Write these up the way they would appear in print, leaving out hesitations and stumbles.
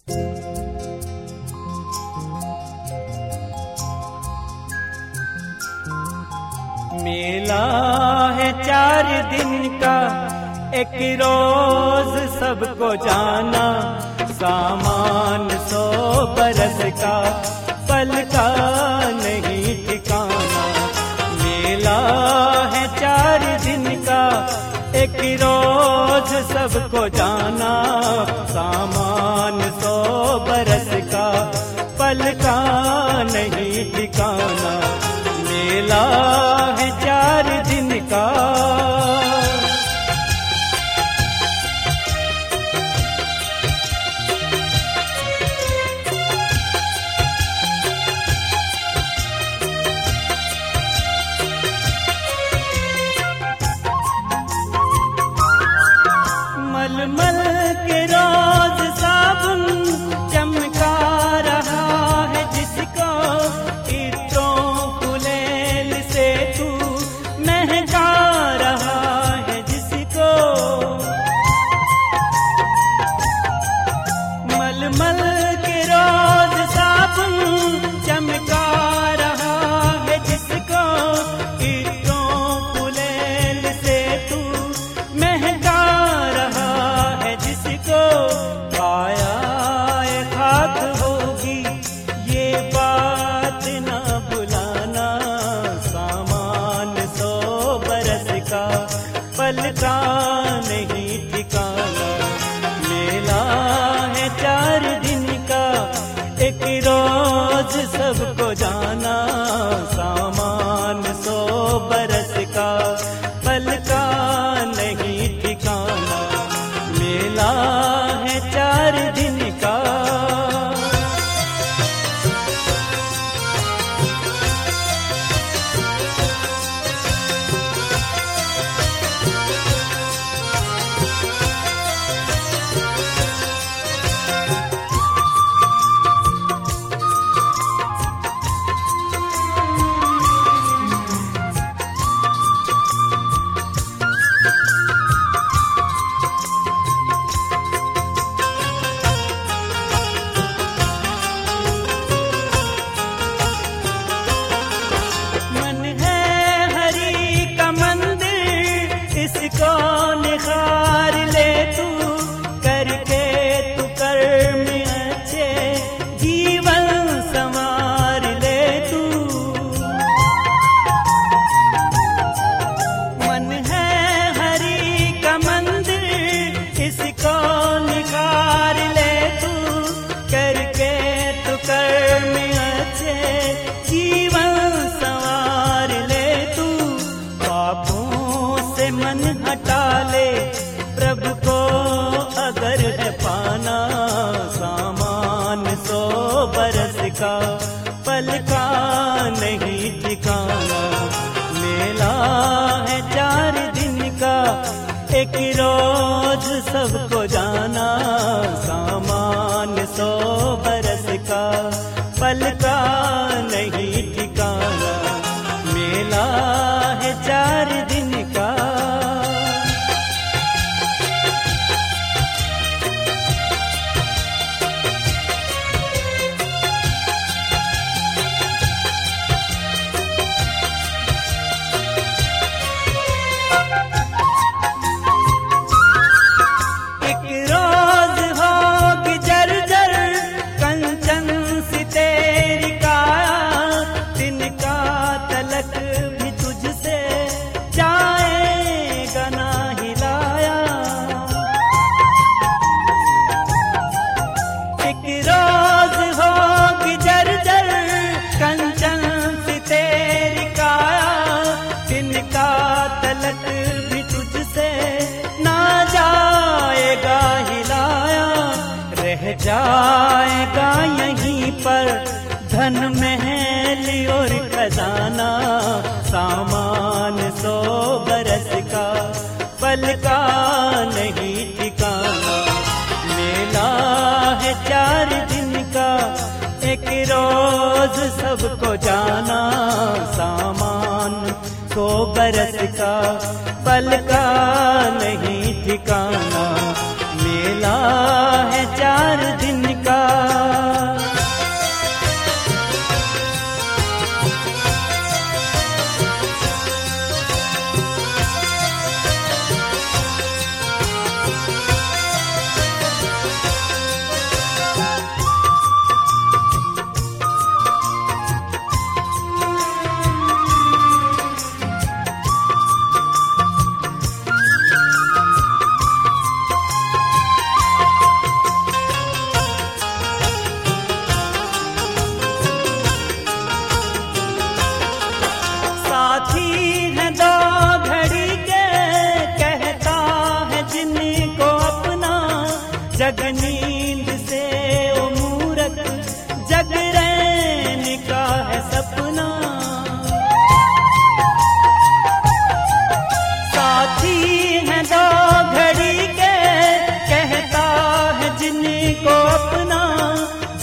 मेला है 4 दिन का, एक रोज सबको जाना, सामान 100 बरस का, पल का नहीं ठिकाना। मेला है 4 दिन का, एक रोज सबको जाना, सामान 100 बरस का, पल का नहीं ठिकाना। मेला है 4 दिन का। मलमल के रोज साबुन चमका रहा है जिसको, इत्रों गुलेल से तू महका रहा है जिसको। मलमल के रोज साबुन चमका रहा है जिसको, इत्रों गुलेल से तू महका आया खाक होगी ये बात ना भुलाना, सामान 100 बरस का, पल का नहीं ठिकाना। मेला है 4 दिन का, एक रोज सबको जाना, सामान 100 बरस का, पल का नहीं ठिकाना। मेला है 4 दिन का। इसको निखार ले तू, करके तू कर्म अच्छे, जीवन संवार ले तू। मन है हरि का मंदिर, इसको निखार ले तू, करके तू कर्म अच्छे, जीवन संवार ले तू। पापों से मन हटा ले, प्रभु को अगर है पाना, सामान 100 बरस का, पल का नहीं ठिकाना। मेला है 4 दिन का, एक रोज सबको जाना, सामान 100 बरस का, पल का नहीं ठिकाना। मेला है 4 दिन का। एक रोज होगी जर्जर कंचन सी तेरी काया, तिनका तलक भी तुझसे जाएगा ना हिलाया। एक रोज होगी जर्जर कंचन सी तेरी काया, तिनका तलक भी तुझसे ना जाएगा हिलाया। रह जाएगा यहीं पर धन महल और खजाना, सामान 100 बरस का, पल का नहीं ठिकाना। मेला है 4 दिन का, एक रोज सबको जाना, सामान 100 बरस का, पल का नहीं ठिकाना। मेला है 4 दिन का।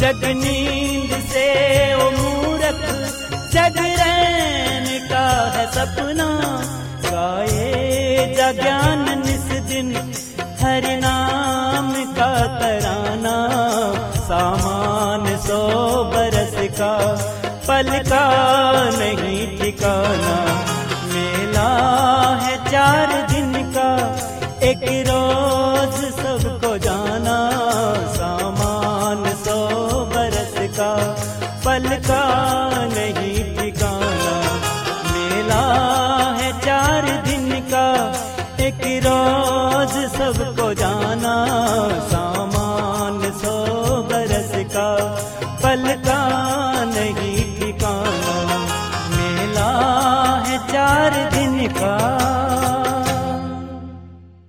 जग नींद से ओ मूरख, जगरैन का है सपना, गाए जाज्ञान निस दिन हरि नाम का तराना। सामान 100 बरस का, पल का नहीं ठिकाना, मेला है 4 दिन का, एक रोज सबको जाना। सामान 100 बरस का, पल का नहीं ठिकाना, मेला है 4 दिन का, एक रोज सबको जाना।